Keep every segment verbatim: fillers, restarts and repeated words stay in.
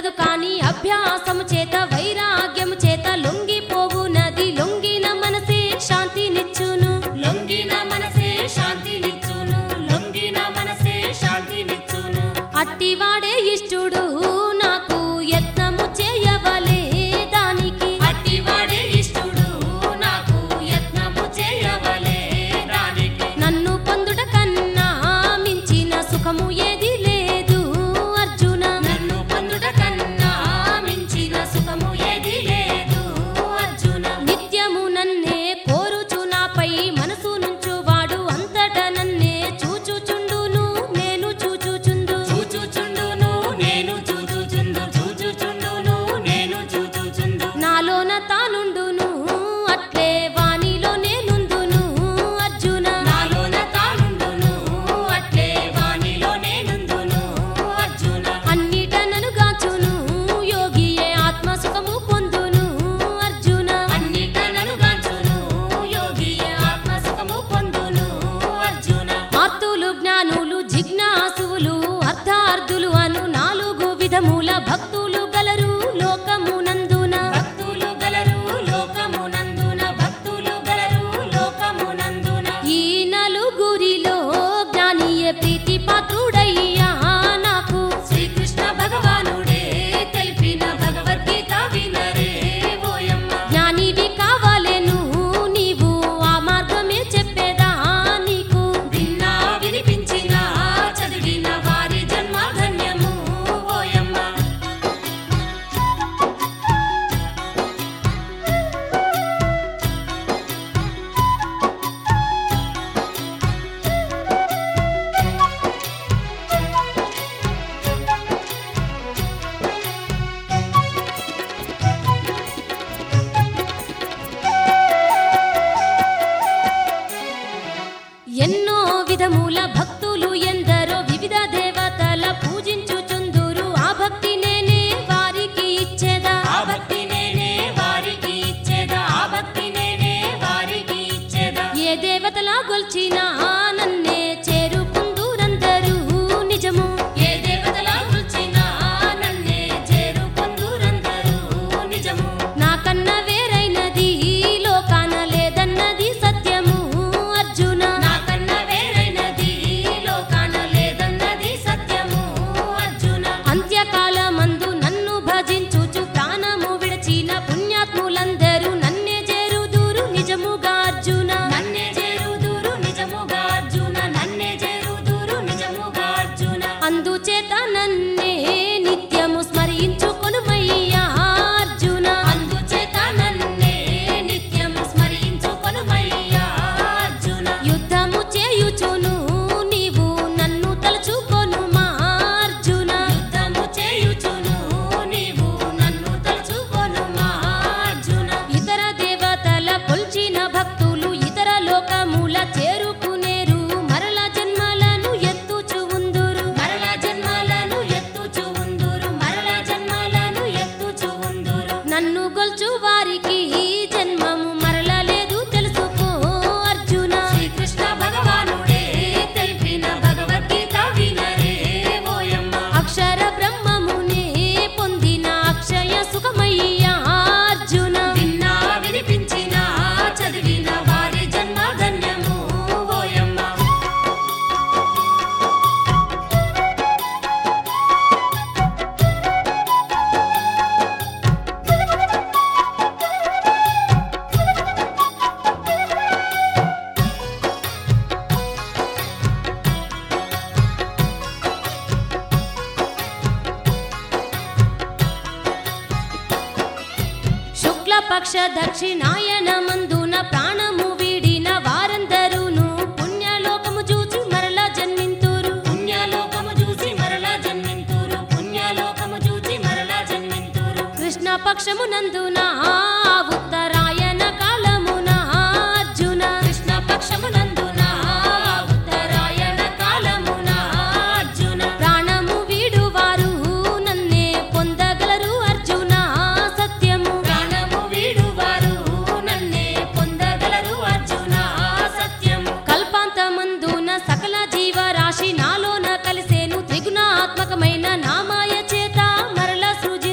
లొంగదు కాని అభ్యాసము చేత వైరాగ్యము చేత లొంగిపోవు నది లొంగిన మనసే శాంతినిచ్చును లొంగిన మనసే శాంతినిచ్చును లొంగిన మనసే శాంతినిచ్చును అట్టివాడే ఇష్టుడు నాకు యత్నము చేయవలే దానికి అట్టివాడే ఇష్టుడు నాకు యత్నము చేయవలే దానికి నన్ను పొందుట కన్నా మించిన సుఖము ఏది లేదు అర్జున నన్ను పొందుట కన్నా మించిన సుఖము ఏది లేదు అర్జున నిత్యము నన్నే కోరుచు నాపై మనసు నుంచువాడు అంతట నన్నే చూచుచుండును నేను చూచుచుందు చూచుచుండును నేను చూచుచుందు చూచుచుండును నేను చూచుచుందు నాలోన తానుండును అట్లే వానిలో నేనుందును అర్జున నాలోన తానుండును అట్లే వానిలో నేనుందును అర్జున అన్నిట నన్ను గాచును యోగియే ఆత్మ సుఖము పొందును అర్జున అన్నిట నన్ను గాంచును యోగియే ఆత్మ సుఖము పొందును అర్జున ఆర్తులు జ్ఞానులు జిజ్ఞాసువులు అర్థార్థులు అను నాలుగు విధముల భక్తులు గలరు లోకమునందున భక్తులు గలరు లోకమునందున భక్తులు గలరు లోకమునందున ఈ నలుగురిలో జ్ఞానియే ప్రీతి పాత్రుడయ్యా నాకు శ్రీకృష్ణ భగవానుడే తెలిపిన భగవద్గీత వినరే ఓయమ్మ జ్ఞానివి కావాలెను నీవు ఆ మార్గమే చెప్పేదా నీకు విన్నా వినిపించిన చదివిన వారి జన్మ ధన్యము ఓయమ్మ ఎన్నో విధముల భక్తులు ఎందరో వివిధ దేవతల పూజించుచుందురు ఆ భక్తి నేనే వారికి ఇచ్చేదా ఆ భక్తి నేనే వారికి ఇచ్చేదా ఆ భక్తి నేనే వారికి ఇచ్చేదా ఏ దేవతల గొల్చినా నన్నే చేరుకుందురందరూ నిజము ఏ దేవతల గుల్చినా నన్నే చేరుకొందురందరూ నిజము నాకన్న వేరైనది లోకాన లేదన్నది సత్యము అర్జున నాకన్న వేరైనది లోకాన లేదన్నది సత్యము అర్జున అంత్యకాలమందు నన్ను భజించుచు ప్రాణము విడచిన పుణ్యాత్ములందరూ నన్నే చేరుదురు నిజముగా అర్జున నన్నే చేరుదురు నిజముగా అర్జున నన్నే చేరుదురు నిజముగా అర్జున అందుచేత నన్నే నిత్యము స్మరించుకొనుమయ్యా అర్జున అందుచేత నన్నే నిత్యము స్మరించుకొనుమయ్యా అర్జున యుద్ధము చేయుచును నీవు నన్ను తలుచుకొనుమా అర్జున యుద్ధము చేయుచును నీవు నన్ను తలుచుకొనుమా అర్జున ఇతర దేవతల కొల్చిన భక్తులు ఇతర లోకముల చేరుకునేరు మరల జన్మలను ఎత్తుచు ఉందురు మరల జన్మలను ఎత్తుచు ఉందురు మరల జన్మలను ఎత్తుచు ఉందురు నన్ను గొల్చు వారికి ఈ జన్మము మరల లేదు తెలుసుకో అర్జున శ్రీకృష్ణ భగవానుడే తెలిపిన భగవద్గీత వినరే ఓయమ్మ అక్షర బ్రహ్మమునే పొందిన అక్షయ సుఖమయ్యా అర్జున విన్నా వినిపించిన చదివిన వారి జన్మ ధన్యము ఓయమ్మ శుక్లపక్ష దక్షిణాయన మందున ప్రాణము వీడిన వారందరూను పుణ్యలోకము చూచి మరల జన్మింతురు పుణ్యలోకము చూసి మరలా జన్మింతురు పుణ్యలోకము చూసి మరలా జన్మింతురు కృష్ణ పక్షమునందున ఆ ఉత్తరాయణ కాలమున అర్జున కృష్ణ పక్షమునందున ఉత్తరాయణ కాలమున అర్జున ప్రాణము వీడువారు నన్నే పొందగలరు అర్జున సత్యము ప్రాణము వీడువారు నన్నే పొందగలరు అర్జున సత్యము కల్పాంతమందున సకల జీవరాశి నాలోన కలిసేను త్రిగుణాత్మకమైన నామాయ చేత మరల సృజి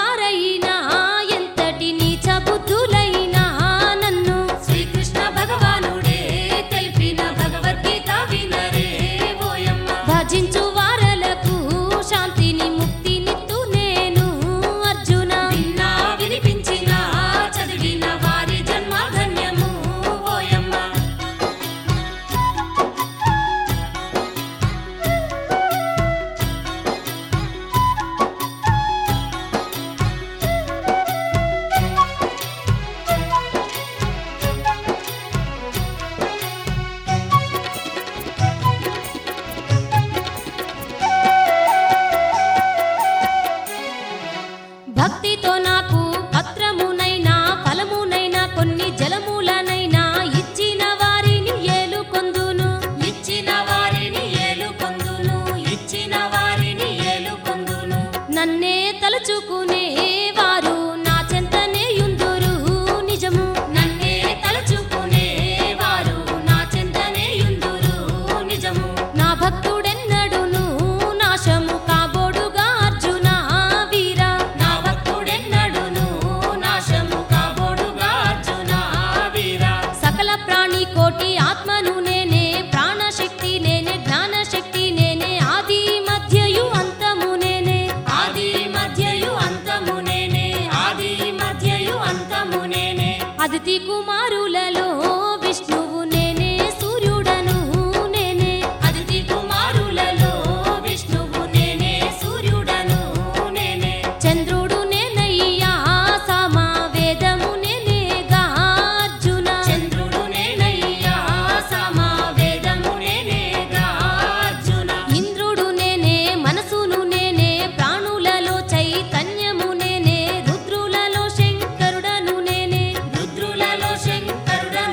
వారైనా ఎంతటి నీచ బుద్ధులైనా నన్ను శ్రీకృష్ణ భగవానుడే తెలిపిన భగవద్గీత వినరే ఓయమ్మ. భజించు వారలకు శాంతిని ముక్తినిత్తు నేను అర్జున. విన్నా వినిపించిన చదివిన వారి జన్మ ధన్యము ఓయమ్మ. భక్తితో నాకు పత్రమునైనా ఫలమునైనా కొన్ని జలములనైనా ఇచ్చిన వారిని ఏలుకొందును. ఇచ్చిన వారిని ఏలు పొందును, ఇచ్చిన వారిని ఏలు పొందును. నన్నే తలుచుకునే వారు నా చెంతనే యుందురు నిజము. నన్నే తలుచుకునే వారు నా చెంతనే యుందురు నిజము. నా భక్తుడెన్నడును నాశము కాబోడుగా అర్జున వీరా. నా భక్తుడెన్నడును నాశము కాబోడుగా అర్జున వీరా. సకల ప్రాణి కోటి ఆత్మను నేనే, ప్రాణశక్తి నేనే, జ్ఞానశక్తి నేనే, ఆది మధ్యయు అంతము నేనే. ఆది మధ్యయు అంతము నేనే, ఆది మధ్యయు అంతము నేనే. అదితి కుమారులలో విష్ణువు నేనే, సూర్యుడను నేనే. అదితి కుమారులలో విష్ణువు నేనే, సూర్యుడను నేనే. చంద్రుడు నేనయ్యా, సామ వేదము నేనేగా అర్జున. చంద్రుడు నేనయ్యా, సమవేదము నేనేగా అర్జున. ఇంద్రుడు నేనే, మనసును నేనే, ప్రాణులలో చైతన్యము నేనే, రుద్రులలో శంకరుడను నేనే. రుద్రులలో శంకరుడను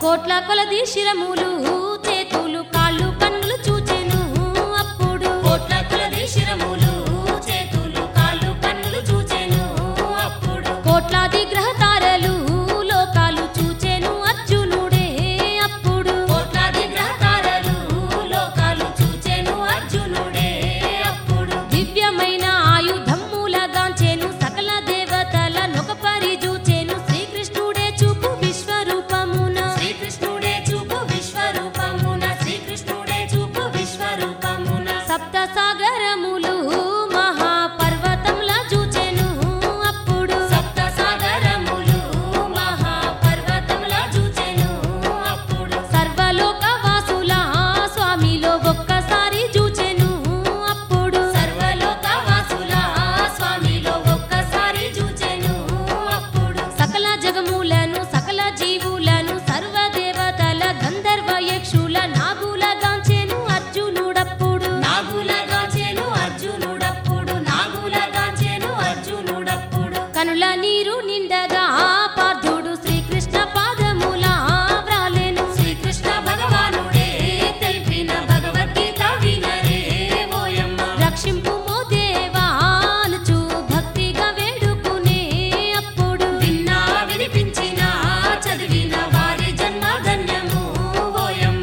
కోట్ల కొలది శిరములు చేతులు కాళ్ళు కన్నులు చూచెను అప్పుడు కోట్ల కొలది శిరములు చేతులు కాళ్ళు కన్నులు చూచెను అప్పుడు కోట్లాది గ్రహ తారలు లోకాలు చూచెను అర్జునుడే అప్పుడు కోట్లాది గ్రహ తారలు లోకాలు చూచెను అర్జునుడే అప్పుడు దివ్యమైన ఆయుధమ్ములగాంచెను సకల దేవతల నొక పరిజూచెను శ్రీకృష్ణుడే చూపు విశ్వరూపమున శ్రీకృష్ణుడే చూపు విశ్వరూపమున శ్రీకృష్ణుడే చూపు విశ్వరూపమున సప్త సాగరములు మహాపర్వతంలా చూచెను అప్పుడు సప్త సాగరములు మహాపర్వతంలా చూచెను అప్పుడు సర్వలోక వాసుల స్వామిలో ఒక్కసారి చూచెను అప్పుడు సర్వలోక వాసుల స్వామిలో ఒక్కసారి చూచెను అప్పుడు సకల జగములను సకల జీవులను సర్వదేవతల గంధర్వ యక్షుల నాగులగాంచెను అర్జునుడప్పుడు నాగులగాంచెను అర్జునుడప్పుడు నాగులగాంచెను అర్జునుడప్పుడు కనుల నీరు నిండగా పార్థుడు శ్రీకృష్ణ పాదముల వ్రాలెను శ్రీకృష్ణ భగవానుడే తెలిపిన భగవద్గీత వినరే ఓయమ్మ రక్షింపు మో దేవా అనుచు భక్తిగా వేడుకునే అప్పుడు విన్నా వినిపించిన చదివిన వారి జన్మ ధన్యము ఓయమ్మ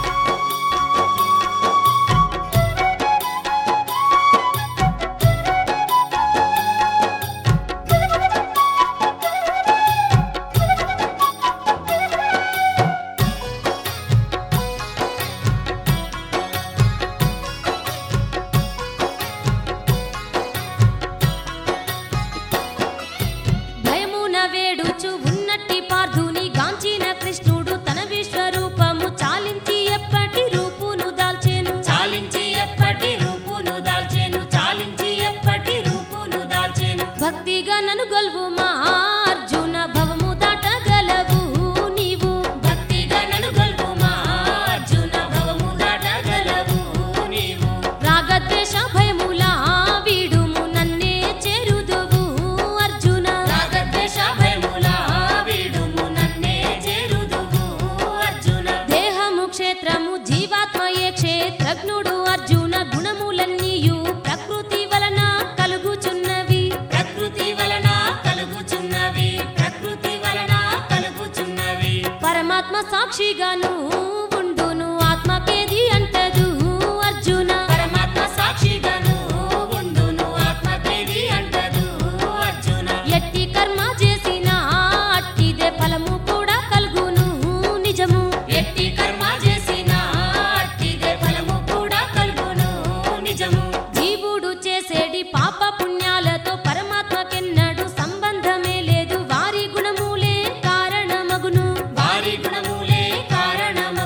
భయమున వేడుచు ఉన్నట్టి పార్థుని గాంచిన కృష్ణుడు తన విశ్వరూపము చాలించి ఎప్పటి రూపును దాల్చెను చాలించి ఎప్పటి రూపును దాల్చెను చాలించి ఎప్పటి రూపును దాల్చెను భక్తిగా నన్ను గొల్వుమా అర్జున భవము దాటగలవు నీవు భక్తిగా నన్ను గొల్పుమా అర్జున భవము దాటగలవు నీవు రాగద్వేష భయముల వీడుము నన్నే చేరుదువు అర్జున రాగద్వేష భయముల వీడుము నన్నే చేరుదువు అర్జున దేహము క్షేత్రము జీవాత్మయే క్షేత్రజ్ఞుడు అర్జున గుణములన్నీయు ప్రకృతి వలన కలుగుచున్నవి ప్రకృతి వలన కలుగుచున్నవి ప్రకృతి వలన కలుగుచున్నవి పరమాత్మ సాక్షిగాను ఉండును ఆత్మకేది అంటదు అర్జున పరమాత్మ సాక్షిగాను ఉండును ఆత్మకేది అంటదు అర్జున ఎట్టి కర్మ చేసినా అట్టిదే ఫలము కూడా కలుగును నిజము ఎట్టి కర్మ చేసినా అట్టిదే ఫలము కూడా కలుగును నిజము జీవుడు చేసేడి పాప పుణ్యాలతో పరమాత్మకెన్నడు సంబంధమే లేదు వారి గుణములే కారణమగును వారి గుణములే కారణమగును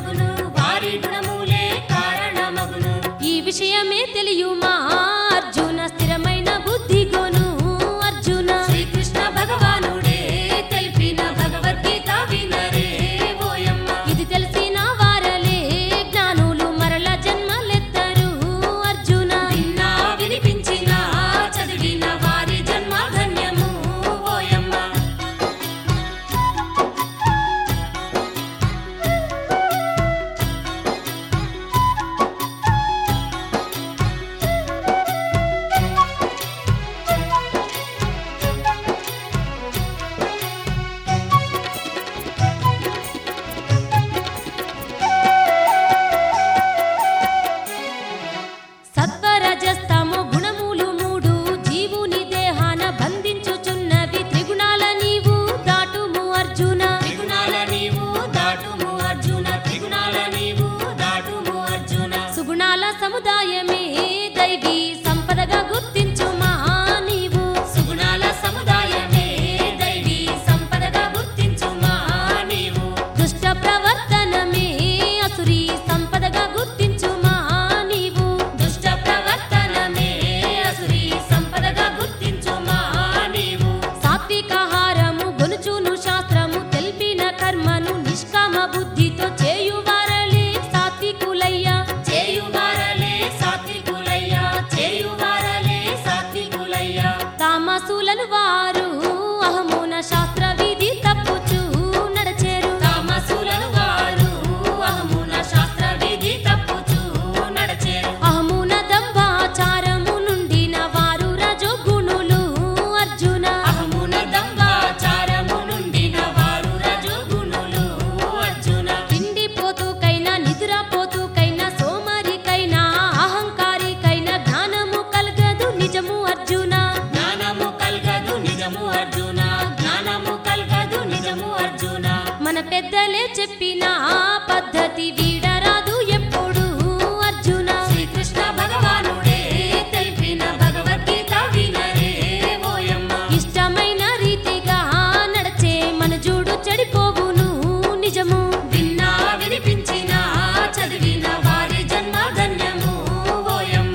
మన పెద్దలే చెప్పిన పద్ధతి వీడరాదు ఎప్పుడు అర్జున. శ్రీకృష్ణ భగవానుడే తెలిపిన భగవద్గీత వినరే ఓయమ్మ. ఇష్టమైన రీతిగా నడచే మన జూడు చెడిపోవును నిజము. విన్నా వినిపించిన చదివిన వారి జన్మ ధన్యము ఓయమ్మ.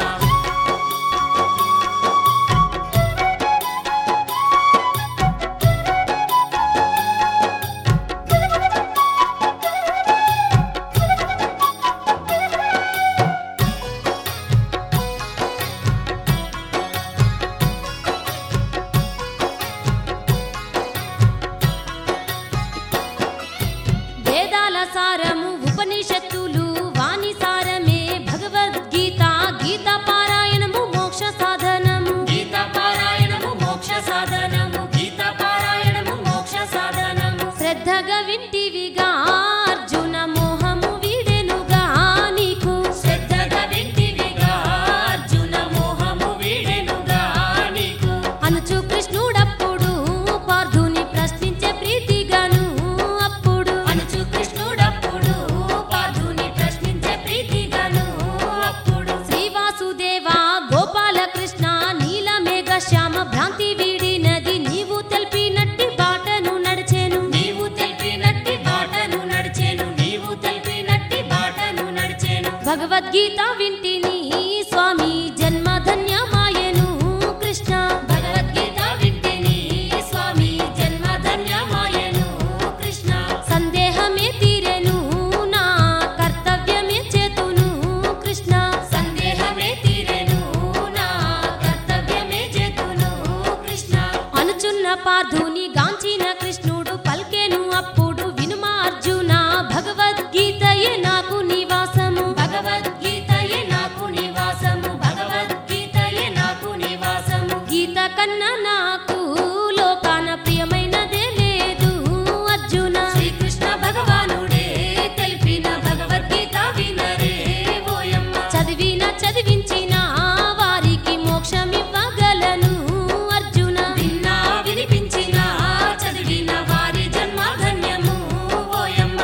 వేదాల సారము ఉపనిషత్తులు వాణి సారమే భగవద్గీత. గీత పారాయణము మోక్ష సాధనము. గీత పారాయణము మోక్ష సాధనము. గీత పారాయణము మోక్ష సాధనము. శ్రద్ధగా వింటివిగా అర్జున మోహము వీడెనుగా నీకు. శ్రద్ధగా వింటివిగా అర్జున మోహము వీడెనుగా నీకు. అనుచు కృష్ణుడప్పుడు పార్థుని ప్రశ్నించే ప్రీతిగాను అప్పుడు. అనుచు కృష్ణుడప్పుడు పార్థుని ప్రశ్నించే ప్రీతిగాను అప్పుడు. శ్రీవాసుదేవా గోపాలకృష్ణ నీలమేఘ శ్యామ భ్రాంతి వీడినది నీవు తెలిపినట్టి బాటను నడిచెను. నీవు తెలిపినట్టి బాటను నడిచెను. నీవు తెలిపినట్టి బాటను నడిచెను. భగవద్గీత వింటిని స్వామి జన్మ ధన్యమాయెను కృష్ణ. భగవద్గీత వింటిని స్వామి జన్మ ధన్యమాయెను కృష్ణ. సందేహమే తీరెను నా కర్తవ్యమే చేతును కృష్ణ. సందేహమే తీరెను నా కర్తవ్యమే చేతును కృష్ణ. అనుచున్న పార్థుని గాంచిన కృష్ణుడు పల్కెను అప్పుడు వినుమా అర్జున భగవద్గీతయే నాకు నివాసము. భగవద్గీతయే నాకు నివాసము. భగవద్గీతయే నాకు నివాసము. గీత కన్నా నాకు లోకాన ప్రియమైనదే లేదు అర్జున. శ్రీకృష్ణ భగవానుడే తెలిపిన భగవద్గీత వినరే ఓయమ్మ. చదివిన చదివించిన వారికి మోక్షమివ్వగలను అర్జున. విన్నా వినిపించిన చదివిన వారి జన్మ ధన్యము ఓయమ్మ.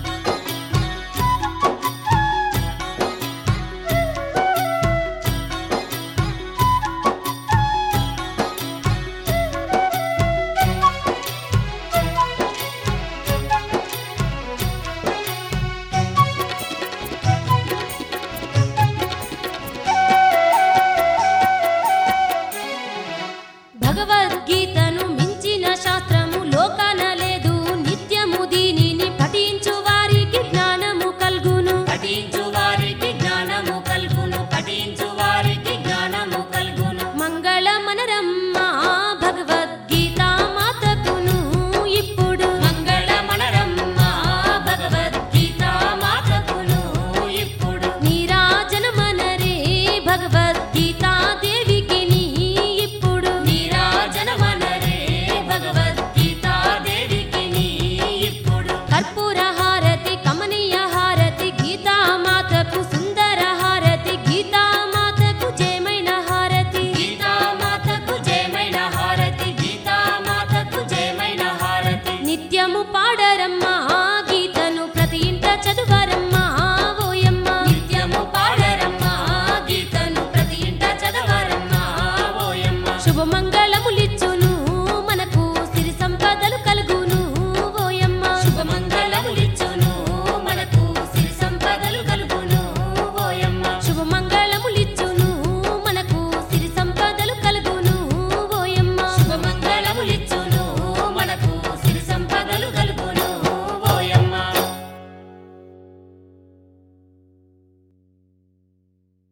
భగవద్గీతను మించిన శాస్త్రము లోకాన లేదు. నిత్యము దీనిని పఠించు వారికి జ్ఞానము కల్గును. పఠించు వారికి జ్ఞానము కల్గును. పఠించు వారికి జ్ఞానము కల్గును. మంగళమనరమ్మ భగవద్గీత మాతకును ఇప్పుడు. మంగళమనరమ్మ భగవద్గీత మాతకును ఇప్పుడు. నీరాజనమనరే భగవద్గీత దేవికి నీ ఇప్పుడు. నీరాజనమనరే భగవద్గీత దేవికి నీ ఇప్పుడు. కర్పూర హారతి కమనీయ హారతి గీతా మాతకు. సుందర హారతి గీతా మాతకు. జయమైన హారతి గీతా మాతకు జయమైన హారతి. గీతా మాతకు జయమైన హారతి. నిత్యము పాడరమ్మా గీతను ప్రతి ఇంట చదువరమ్మా ఓయమ్మ. నిత్యము పాడరమ్మా గీతను ప్రతి ఇంట చదవరమ్మా ఓయమ్మ. శుభమంగళ